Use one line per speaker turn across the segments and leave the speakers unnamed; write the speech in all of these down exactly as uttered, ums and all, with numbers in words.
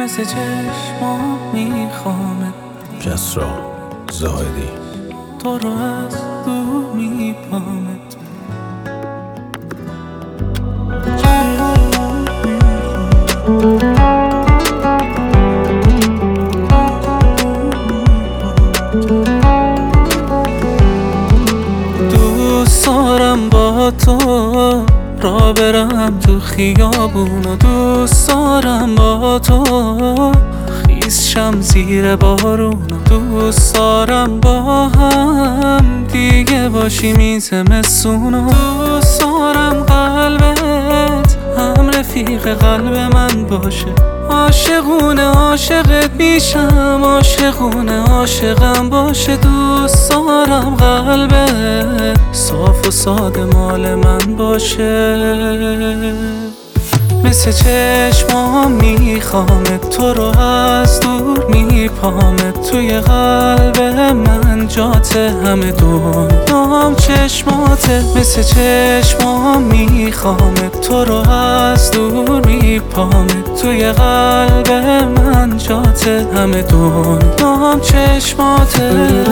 مثل چشمام میخوامت.
کسرا زاهدی.
تو رو از دور میپامت. دوست دارم با تو را برم تو خیابون و دوست دارم با تو خیس شم زیر بارون و دوست دارم با هم دیگه باشیم این زمستون و دوست دارم قلبت هم رفیق قلب من باشه. عاشقونه عاشقت میشم، عاشقونه عاشقم باشه. دوست دارم قلبت صاف و ساده مال من باشه. مثل چشمام میخوامت، تو رو از دور میپامت. توی قلب من جاته همه دنیام چشماته. مثل چشمام میخوامت، تو رو از دور میپامت. توی قلب من جاته همه دنیام چشماته.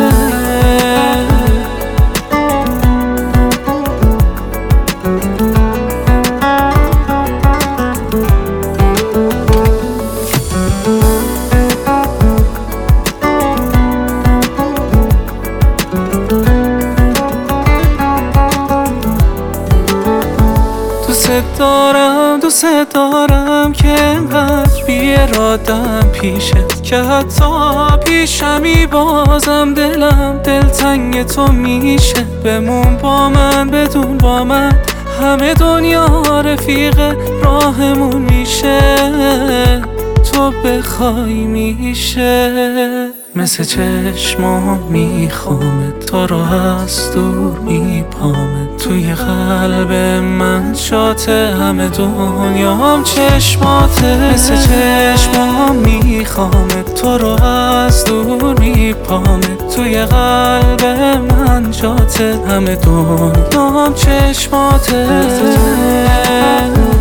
دوست دارم دوست دارم که انقدر بی ارادم پیشت که حتی پیشمی بازم دلم دلتنگ تو میشه. بمون با من بدون با من همه دنیا رفیق راهمون میشه. تو بخوای میشه. مثل چشمام میخوامت، تو رو از دور میپامت. توی قلب من شاته همه دنیام چشماته. مثل چشمام میخوامت، تو رو از دور میپامت. توی قلب من جاته همه دنیام چشماته.